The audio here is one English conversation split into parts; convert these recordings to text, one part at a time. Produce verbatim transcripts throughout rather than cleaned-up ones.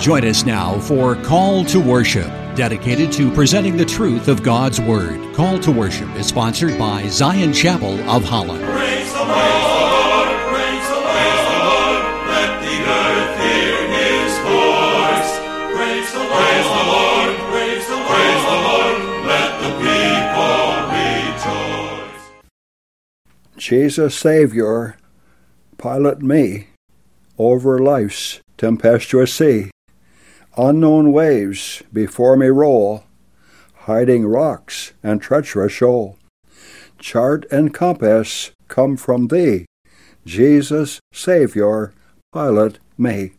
Join us now for Call to Worship, dedicated to presenting the truth of God's Word. Call to Worship is sponsored by Zion Chapel of Holland. Praise the Lord, praise the Lord, let the earth hear His voice. Praise the Lord, praise the Lord, praise the Lord, let the people rejoice. Jesus, Savior, pilot me over life's tempestuous sea. Unknown waves before me roll, hiding rocks and treacherous shoal. Chart and compass come from Thee. Jesus, Savior, pilot me.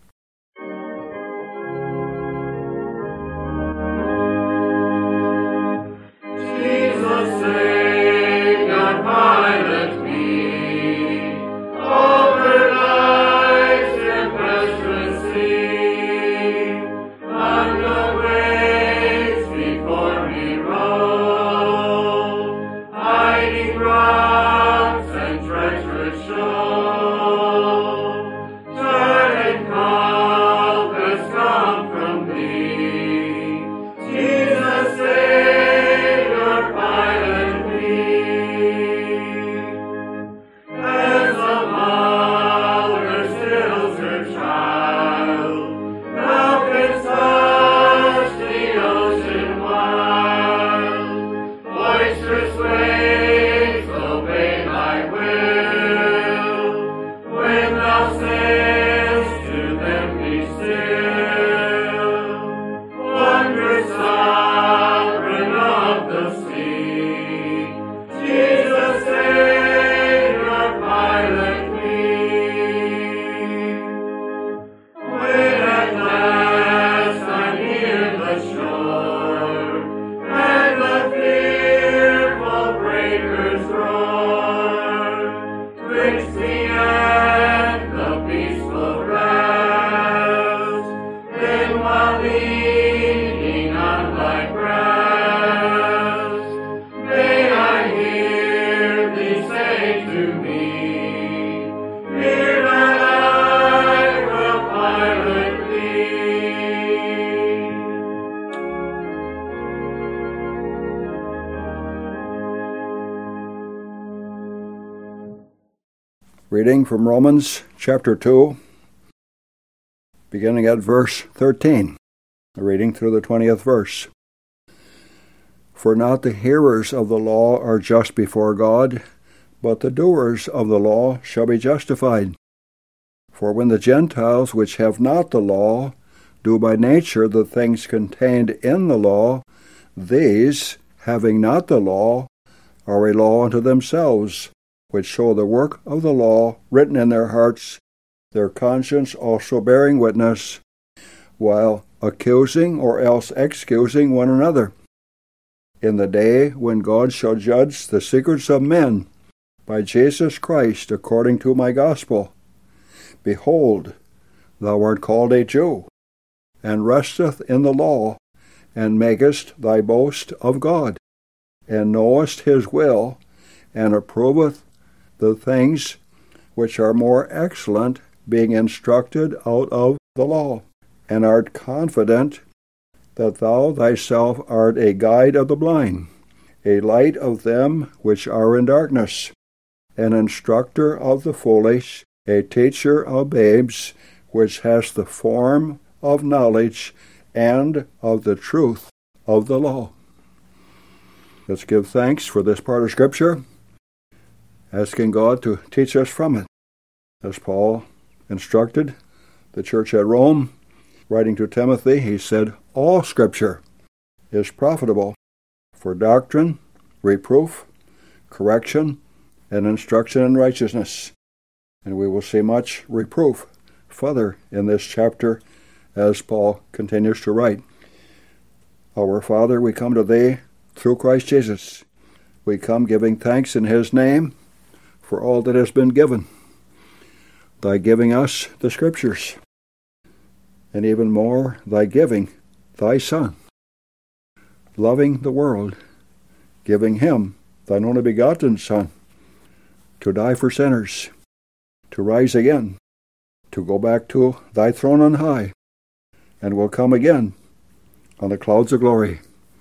Reading from Romans chapter two, beginning at verse thirteen, reading through the twentieth verse. For not the hearers of the law are just before God, but the doers of the law shall be justified. For when the Gentiles which have not the law do by nature the things contained in the law, these, having not the law, are a law unto themselves, which show the work of the law written in their hearts, their conscience also bearing witness, while accusing or else excusing one another. In the day when God shall judge the secrets of men by Jesus Christ according to my gospel. Behold, thou art called a Jew, and resteth in the law, and makest thy boast of God, and knowest his will, and approveth the things which are more excellent, being instructed out of the law, and art confident that thou thyself art a guide of the blind, a light of them which are in darkness, an instructor of the foolish, a teacher of babes, which has the form of knowledge and of the truth of the law. Let's give thanks for this part of Scripture, asking God to teach us from it. As Paul instructed the church at Rome, writing to Timothy, he said, all Scripture is profitable for doctrine, reproof, correction, and instruction in righteousness. And we will see much reproof further in this chapter as Paul continues to write. Our Father, we come to Thee through Christ Jesus. We come giving thanks in His name for all that has been given. Thy giving us the Scriptures, and even more, Thy giving Thy Son, loving the world, giving Him, Thine only begotten Son, to die for sinners, to rise again, to go back to Thy throne on high, and will come again on the clouds of glory.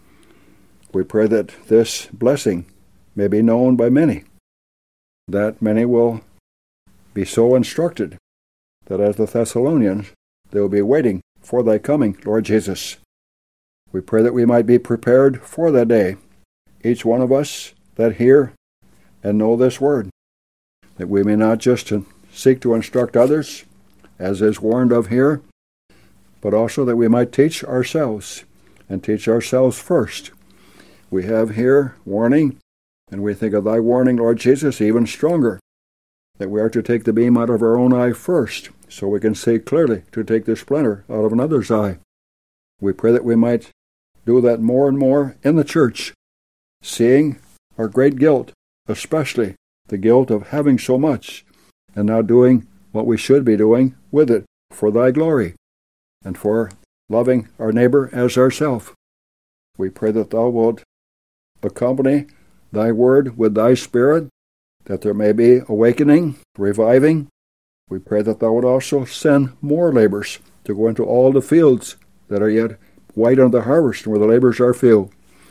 We pray that this blessing may be known by many, that many will be so instructed that as the Thessalonians, they will be waiting for thy coming, Lord Jesus. We pray that we might be prepared for that day, each one of us that hear and know this word, that we may not just seek to instruct others, as is warned of here, but also that we might teach ourselves, and teach ourselves first. We have here warning, and we think of thy warning, Lord Jesus, even stronger, that we are to take the beam out of our own eye first, so we can see clearly to take the splinter out of another's eye. We pray that we might do that more and more in the church, seeing our great guilt, especially the guilt of having so much, and not doing what we should be doing with it for thy glory, and for loving our neighbor as ourself. We pray that thou wilt accompany thy word with thy Spirit, that there may be awakening, reviving. We pray that thou wilt also send more laborers to go into all the fields that are yet white on the harvest, and where the laborers are few.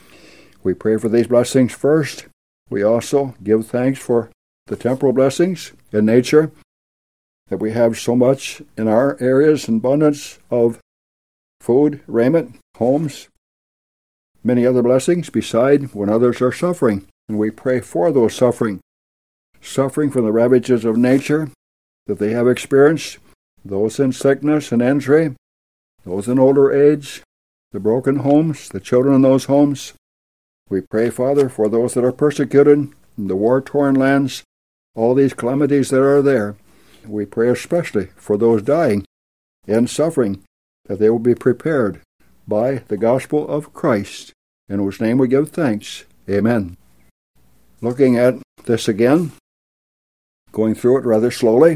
We pray for these blessings first. We also give thanks for the temporal blessings in nature, that we have so much in our areas, in abundance of food, raiment, homes, many other blessings beside when others are suffering. And we pray for those suffering, suffering from the ravages of nature that they have experienced, those in sickness and injury, those in older age, the broken homes, the children in those homes. We pray, Father, for those that are persecuted in the war-torn lands, all these calamities that are there. We pray especially for those dying in suffering, that they will be prepared by the gospel of Christ, in whose name we give thanks. Amen. Looking at this again, going through it rather slowly,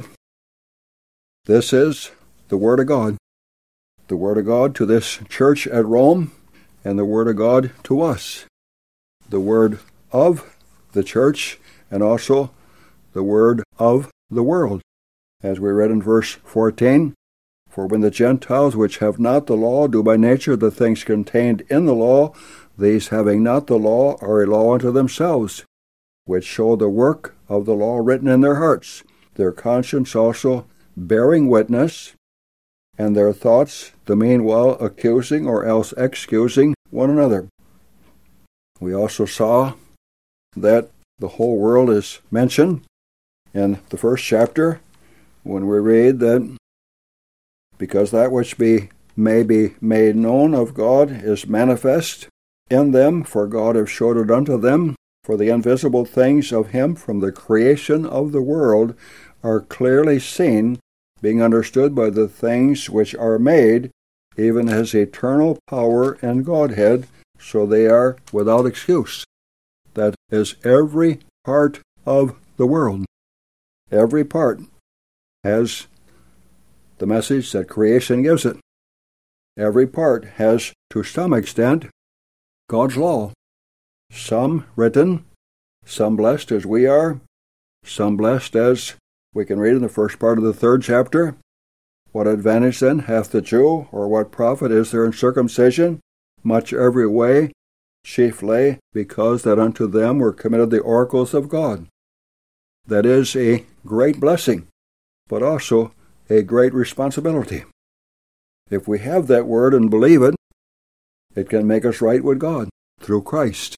this is the Word of God. The Word of God to this church at Rome, and the Word of God to us. The Word of the church, and also the Word of the world. As we read in verse fourteen, for when the Gentiles which have not the law do by nature the things contained in the law, these having not the law are a law unto themselves, which show the work of the law written in their hearts, their conscience also bearing witness, and their thoughts the meanwhile accusing or else excusing one another. We also saw that the whole world is mentioned in the first chapter, when we read that because that which be may be made known of God is manifest in them, for God hath showed it unto them, for the invisible things of him from the creation of the world are clearly seen, being understood by the things which are made, even his eternal power and Godhead, so they are without excuse. That is every part of the world. Every part has the message that creation gives it. Every part has, to some extent, God's law. Some written, some blessed as we are, some blessed as we can read in the first part of the third chapter. What advantage then hath the Jew, or what profit is there in circumcision? Much every way, chiefly because that unto them were committed the oracles of God. That is a great blessing, but also a great responsibility. If we have that word and believe it, it can make us right with God through Christ.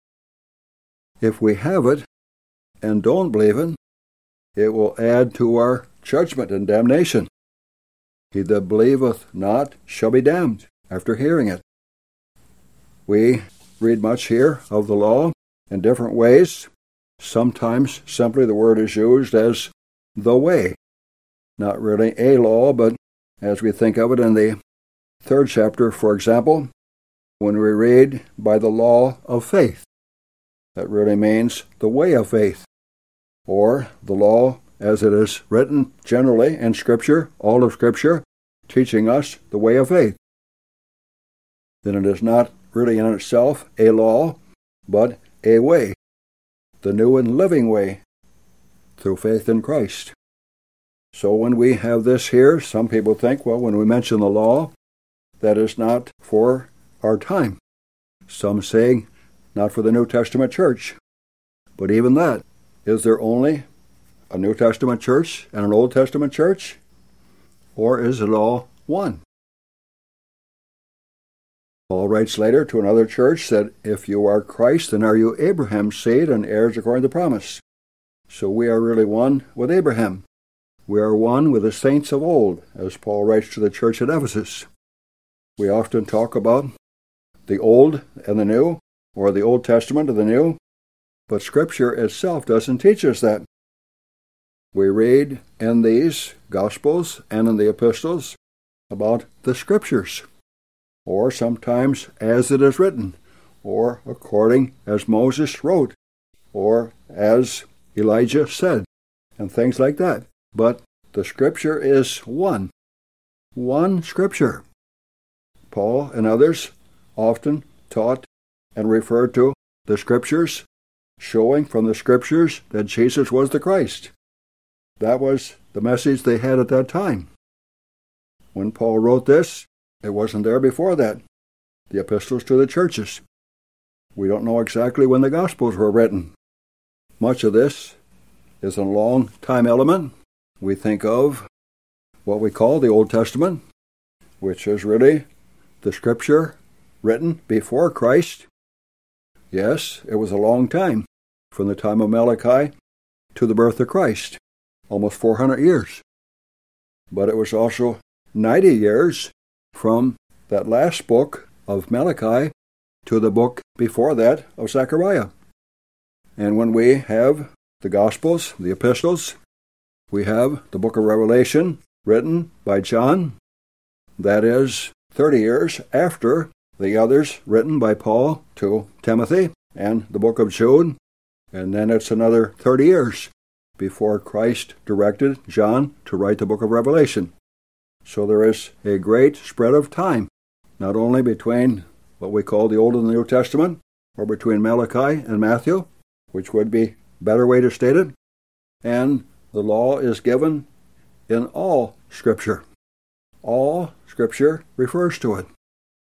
If we have it and don't believe it, it will add to our judgment and damnation. He that believeth not shall be damned after hearing it. We read much here of the law in different ways. Sometimes simply the word is used as the way. Not really a law, but as we think of it in the third chapter, for example, when we read by the law of faith, that really means the way of faith, or the law as it is written generally in Scripture, all of Scripture, teaching us the way of faith. Then it is not really in itself a law, but a way, the new and living way, through faith in Christ. So when we have this here, some people think, well, when we mention the law, that is not for our time. Some say not for the New Testament church. But even that, is there only a New Testament church and an Old Testament church? Or is it all one? Paul writes later to another church that if you are Christ, then are you Abraham's seed and heirs according to promise. So we are really one with Abraham. We are one with the saints of old, as Paul writes to the church at Ephesus. We often talk about the Old and the New, or the Old Testament and the New, but Scripture itself doesn't teach us that. We read in these Gospels and in the Epistles about the Scriptures, or sometimes as it is written, or according as Moses wrote, or as Elijah said, and things like that. But the Scripture is one. One Scripture. Paul and others often taught and referred to the Scriptures, showing from the Scriptures that Jesus was the Christ. That was the message they had at that time. When Paul wrote this, it wasn't there before that. The epistles to the churches. We don't know exactly when the Gospels were written. Much of this is a long time element. We think of what we call the Old Testament, which is really the Scripture written before Christ. Yes, it was a long time, from the time of Malachi to the birth of Christ, almost four hundred years. But it was also ninety years from that last book of Malachi to the book before that of Zechariah. And when we have the Gospels, the epistles, we have the book of Revelation written by John. That is thirty years after the others written by Paul to Timothy and the book of Jude. And then it's another thirty years before Christ directed John to write the book of Revelation. So there is a great spread of time, not only between what we call the Old and the New Testament, or between Malachi and Matthew, which would be a better way to state it, and the law is given in all Scripture. All Scripture refers to it.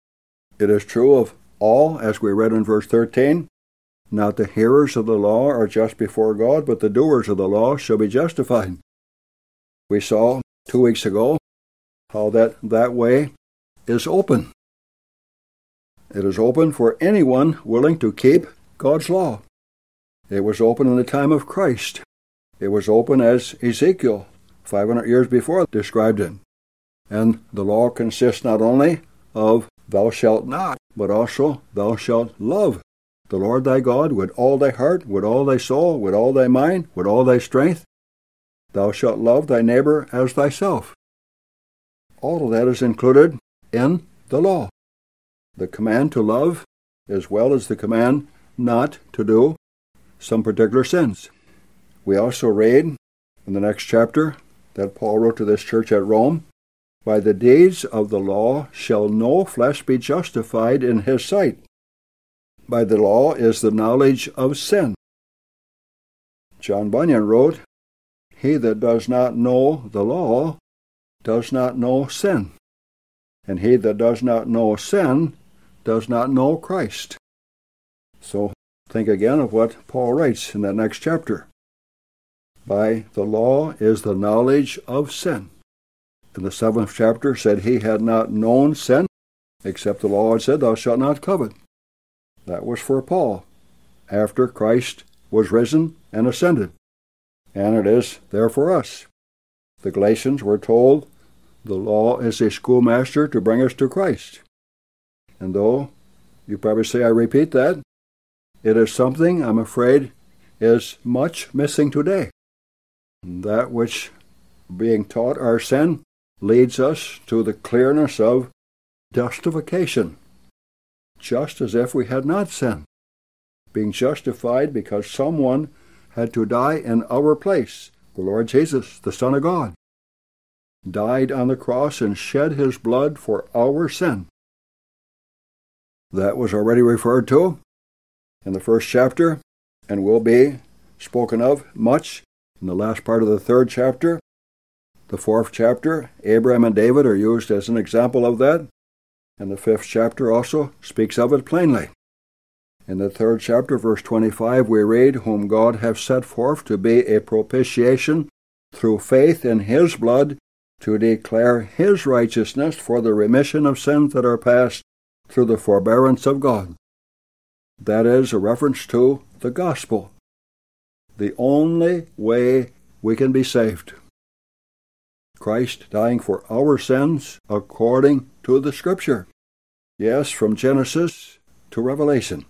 It is true of all, as we read in verse thirteen, not the hearers of the law are just before God, but the doers of the law shall be justified. We saw two weeks ago how that that way is open. It is open for anyone willing to keep God's law. It was open in the time of Christ. It was open as Ezekiel, five hundred years before, described it. And the law consists not only of thou shalt not, but also thou shalt love the Lord thy God with all thy heart, with all thy soul, with all thy mind, with all thy strength. Thou shalt love thy neighbor as thyself. All of that is included in the law. The command to love, as well as the command not to do some particular sins. We also read in the next chapter that Paul wrote to this church at Rome, by the deeds of the law shall no flesh be justified in his sight. By the law is the knowledge of sin. John Bunyan wrote, he that does not know the law does not know sin, and he that does not know sin does not know Christ. So think again of what Paul writes in that next chapter. By the law is the knowledge of sin. In the seventh chapter said he had not known sin, except the law had said, thou shalt not covet. That was for Paul, after Christ was risen and ascended. And it is there for us. The Galatians were told the law is a schoolmaster to bring us to Christ. And though you probably say I repeat that, it is something, I'm afraid, is much missing today. That which, being taught our sin, leads us to the clearness of justification, just as if we had not sinned, being justified because someone had to die in our place. The Lord Jesus, the Son of God, died on the cross and shed his blood for our sin. That was already referred to in the first chapter and will be spoken of much in the last part of the third chapter. The fourth chapter, Abraham and David are used as an example of that. And the fifth chapter also speaks of it plainly. In the third chapter, verse twenty-five, we read, whom God hath set forth to be a propitiation through faith in his blood, to declare his righteousness for the remission of sins that are past through the forbearance of God. That is a reference to the gospel, the only way we can be saved. Christ dying for our sins according to the Scripture. Yes, from Genesis to Revelation.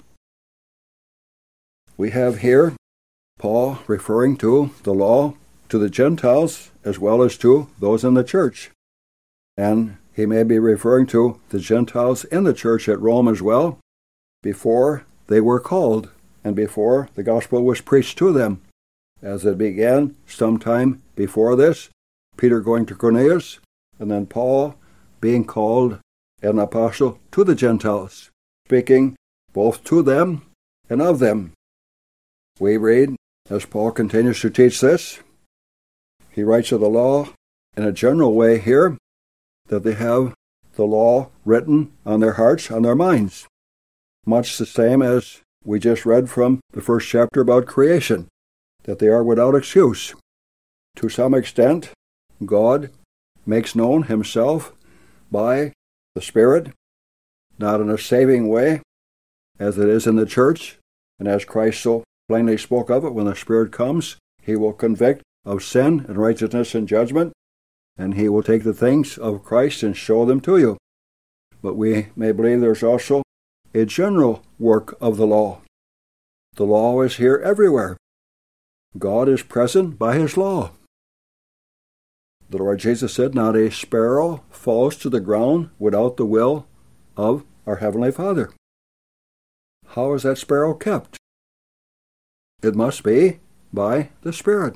We have here Paul referring to the law to the Gentiles as well as to those in the church. And he may be referring to the Gentiles in the church at Rome as well, before they were called and before the gospel was preached to them. As it began sometime before this, Peter going to Cornelius, and then Paul being called an apostle to the Gentiles, speaking both to them and of them. We read, as Paul continues to teach this, he writes of the law in a general way here, that they have the law written on their hearts, on their minds. Much the same as we just read from the first chapter about creation, that they are without excuse. To some extent, God makes known himself by the Spirit, not in a saving way, as it is in the church, and as Christ so plainly spoke of it, when the Spirit comes, he will convict of sin and righteousness and judgment, and he will take the things of Christ and show them to you. But we may believe there's also a general work of the law. The law is here everywhere. God is present by his law. The Lord Jesus said, not a sparrow falls to the ground without the will of our Heavenly Father. How is that sparrow kept? It must be by the Spirit.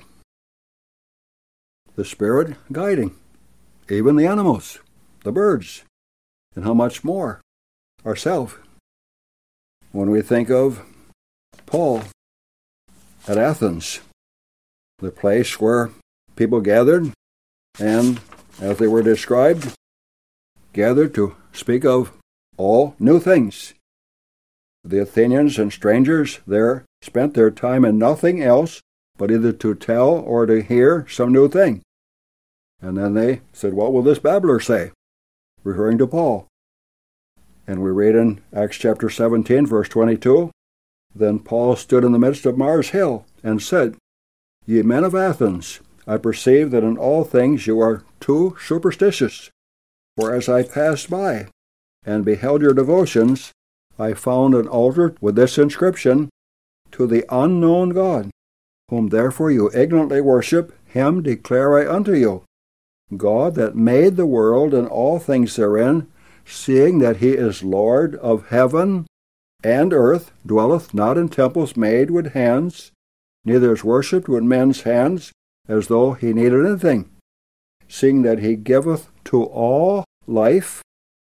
The Spirit guiding, even the animals, the birds, and how much more ourselves. When we think of Paul at Athens, the place where people gathered, and as they were described, gathered to speak of all new things. The Athenians and strangers there spent their time in nothing else but either to tell or to hear some new thing. And then they said, what will this babbler say? Referring to Paul. And we read in Acts chapter seventeen, verse twenty-two, then Paul stood in the midst of Mars Hill and said, ye men of Athens, I perceive that in all things you are too superstitious. For as I passed by and beheld your devotions, I found an altar with this inscription, to the unknown God, whom therefore you ignorantly worship, him declare I unto you, God that made the world and all things therein, seeing that he is Lord of heaven and earth, dwelleth not in temples made with hands, neither is worshipped with men's hands, as though he needed anything, seeing that he giveth to all life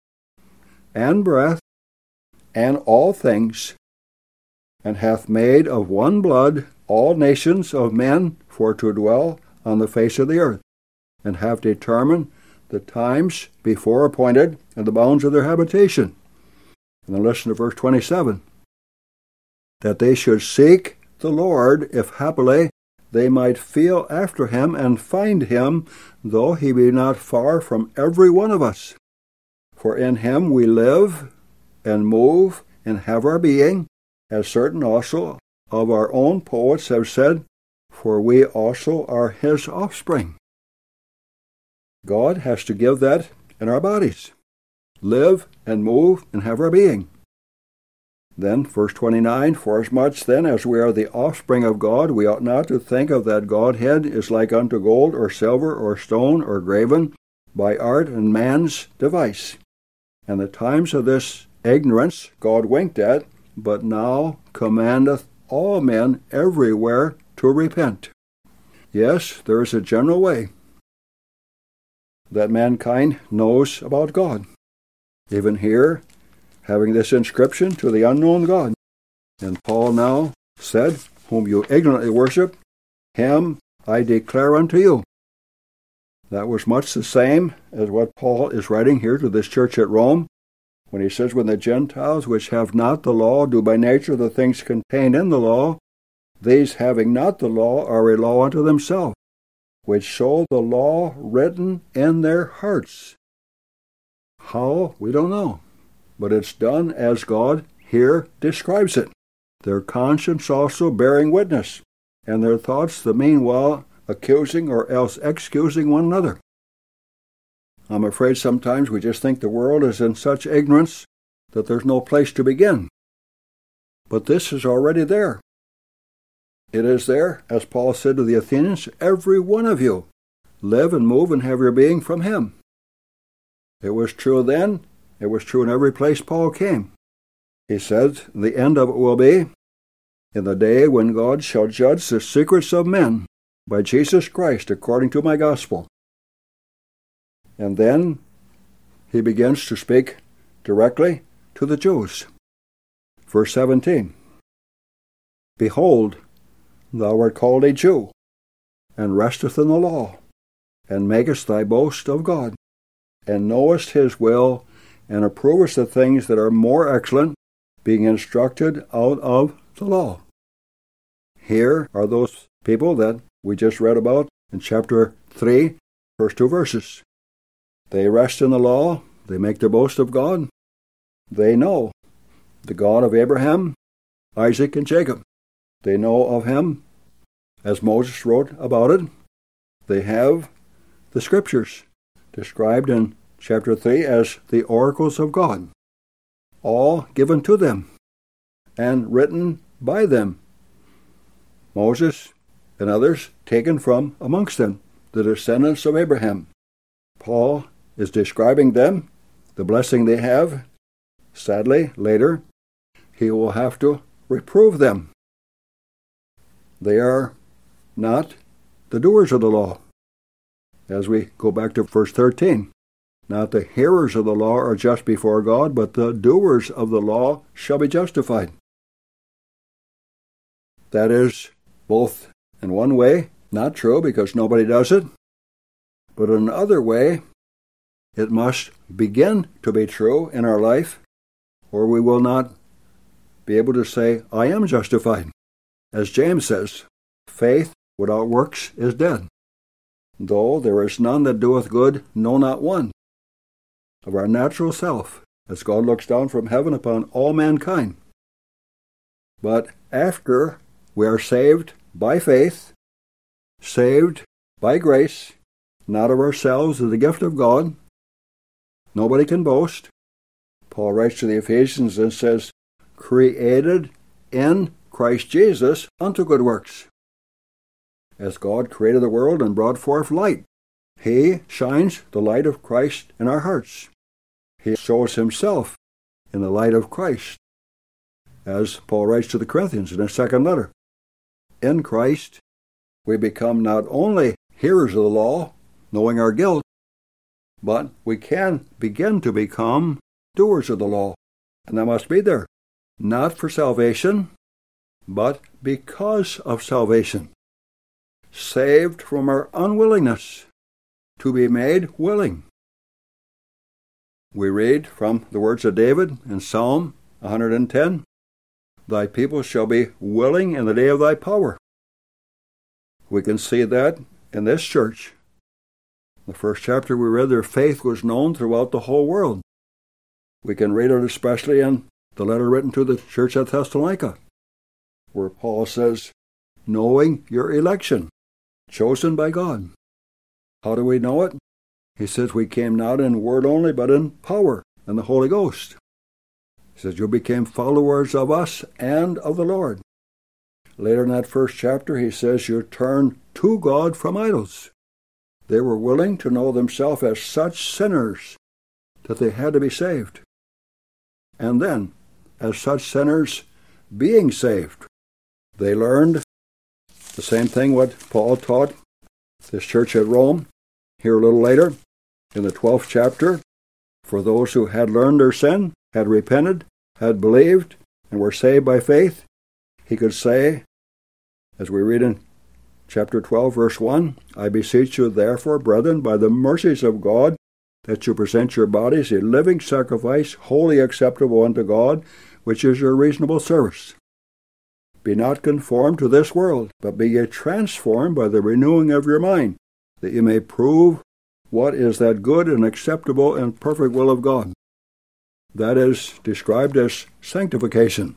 and breath and all things, and hath made of one blood all nations of men for to dwell on the face of the earth, and have determined the times before appointed and the bounds of their habitation. And then listen to verse twenty-seven. That they should seek the Lord, if happily they might feel after him and find him, though he be not far from every one of us. For in him we live and move and have our being, as certain also of our own poets have said, for we also are his offspring. God has to give that in our bodies. Live and move and have our being. Then, verse twenty-nine, forasmuch then as we are the offspring of God, we ought not to think of that Godhead is like unto gold or silver or stone or graven by art and man's device. And the times of this ignorance God winked at, but now commandeth all men everywhere to repent. Yes, there is a general way that mankind knows about God. Even here, having this inscription, to the unknown God. And Paul now said, whom you ignorantly worship, him I declare unto you. That was much the same as what Paul is writing here to this church at Rome, when he says, when the Gentiles which have not the law do by nature the things contained in the law, these having not the law are a law unto themselves, which show the law written in their hearts. How? We don't know. But it's done as God here describes it. Their conscience also bearing witness, and their thoughts the meanwhile accusing or else excusing one another. I'm afraid sometimes we just think the world is in such ignorance that there's no place to begin. But this is already there. It is there, as Paul said to the Athenians, every one of you live and move and have your being from him. It was true then, it was true in every place Paul came. He said, the end of it will be, in the day when God shall judge the secrets of men by Jesus Christ according to my gospel. And then he begins to speak directly to the Jews. Verse seventeen, behold, thou art called a Jew, and resteth in the law, and makest thy boast of God, and knowest his will, and approvest the things that are more excellent, being instructed out of the law. Here are those people that we just read about in chapter three, first two verses. They rest in the law, they make their boast of God. They know the God of Abraham, Isaac, and Jacob. They know of him, as Moses wrote about it. They have the Scriptures, described in chapter three as the oracles of God, all given to them and written by them. Moses and others taken from amongst them, the descendants of Abraham. Paul is describing them, the blessing they have. Sadly, later, he will have to reprove them. They are not the doers of the law. As we go back to verse thirteen, not the hearers of the law are just before God, but the doers of the law shall be justified. That is both in one way not true because nobody does it, but in another way it must begin to be true in our life, or we will not be able to say, I am justified. As James says, faith without works is dead. Though there is none that doeth good, no, not one. Of our natural self, as God looks down from heaven upon all mankind. But after we are saved by faith, saved by grace, not of ourselves as the gift of God, nobody can boast. Paul writes to the Ephesians and says, created in Christ Jesus unto good works. As God created the world and brought forth light, he shines the light of Christ in our hearts. He shows himself in the light of Christ. As Paul writes to the Corinthians in his second letter, in Christ we become not only hearers of the law, knowing our guilt, but we can begin to become doers of the law. And that must be there, not for salvation, but because of salvation. Saved from our unwillingness to be made willing. We read from the words of David in Psalm one hundred ten, thy people shall be willing in the day of thy power. We can see that in this church. The first chapter we read, their faith was known throughout the whole world. We can read it especially in the letter written to the church at Thessalonica, where Paul says, knowing your election, chosen by God. How do we know it? He says, we came not in word only, but in power and the Holy Ghost. He says, you became followers of us and of the Lord. Later in that first chapter, he says, you turned to God from idols. They were willing to know themselves as such sinners that they had to be saved. And then, as such sinners being saved, they learned the same thing what Paul taught this church at Rome. Here a little later, in the twelfth chapter, for those who had learned their sin, had repented, had believed, and were saved by faith, he could say, as we read in chapter twelve, verse one, I beseech you therefore, brethren, by the mercies of God, that you present your bodies a living sacrifice, wholly acceptable unto God, which is your reasonable service. Be not conformed to this world, but be ye transformed by the renewing of your mind, that you may prove what is that good and acceptable and perfect will of God. That is described as sanctification.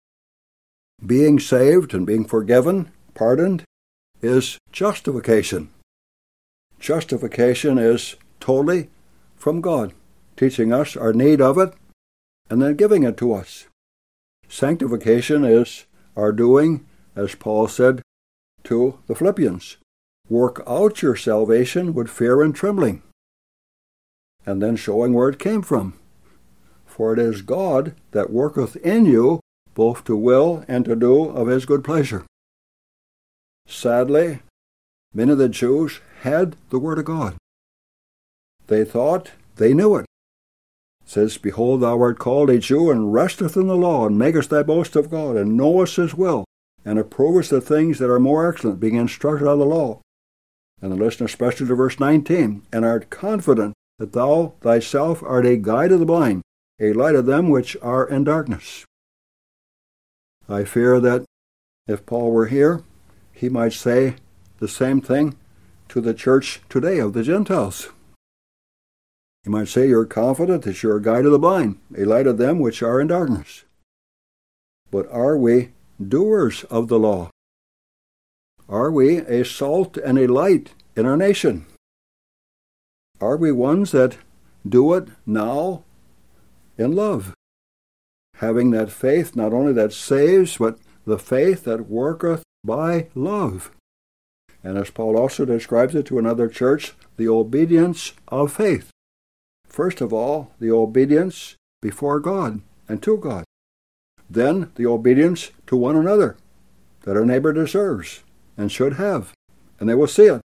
Being saved and being forgiven, pardoned, is justification. Justification is totally from God, teaching us our need of it, and then giving it to us. Sanctification is our doing, as Paul said to the Philippians, work out your salvation with fear and trembling, and then showing where it came from. For it is God that worketh in you both to will and to do of his good pleasure. Sadly, many of the Jews had the Word of God. They thought they knew it. It says, Behold, thou art called a Jew, and resteth in the law, and makest thy boast of God, and knowest his will, and approvest the things that are more excellent, being instructed of the law. And then listen especially to verse nineteen, and art confident that thou thyself art a guide of the blind, a light of them which are in darkness. I fear that if Paul were here, he might say the same thing to the church today of the Gentiles. He might say, you're confident that you're a guide of the blind, a light of them which are in darkness. But are we doers of the law? Are we a salt and a light in our nation? Are we ones that do it now in love, having that faith not only that saves, but the faith that worketh by love? And as Paul also describes it to another church, the obedience of faith. First of all, the obedience before God and to God. Then the obedience to one another that our neighbor deserves and should have. And they will see it.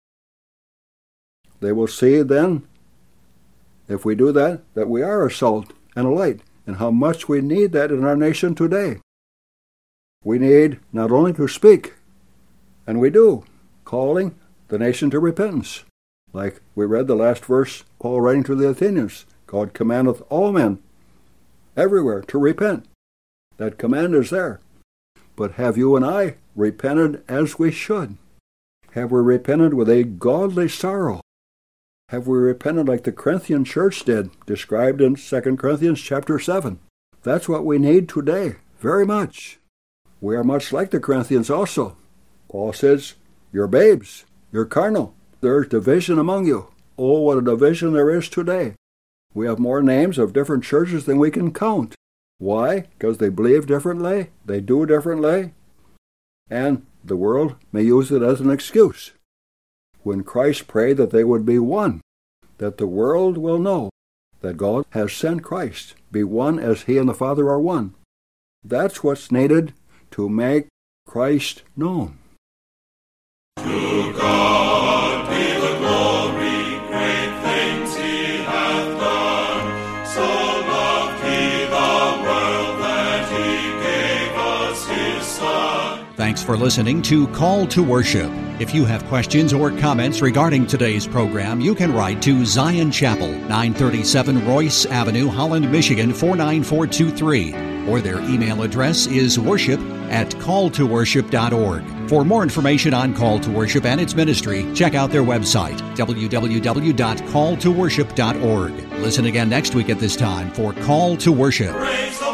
They will see then, if we do that, that we are a salt and a light, and how much we need that in our nation today. We need not only to speak, and we do, calling the nation to repentance. Like we read the last verse, Paul writing to the Athenians, God commandeth all men everywhere to repent. That command is there. But have you and I repented as we should? Have we repented with a godly sorrow? Have we repented like the Corinthian church did, described in Second Corinthians chapter seven? That's what we need today, very much. We are much like the Corinthians also. Paul says, you're babes, you're carnal. There's division among you. Oh, what a division there is today. We have more names of different churches than we can count. Why? Because they believe differently, they do differently, and the world may use it as an excuse. When Christ prayed that they would be one, that the world will know that God has sent Christ, be one as he and the Father are one. That's what's needed to make Christ known. To God be the glory, great things he hath done. So loved he the world that he gave us his Son. Thanks for listening to Call to Worship. If you have questions or comments regarding today's program, you can write to Zion Chapel, nine thirty-seven Royce Avenue, Holland, Michigan, four nine four two three. Or their email address is worship at call to worship dot org. For more information on Call to Worship and its ministry, check out their website, w w w dot call to worship dot org. Listen again next week at this time for Call to Worship. Praise the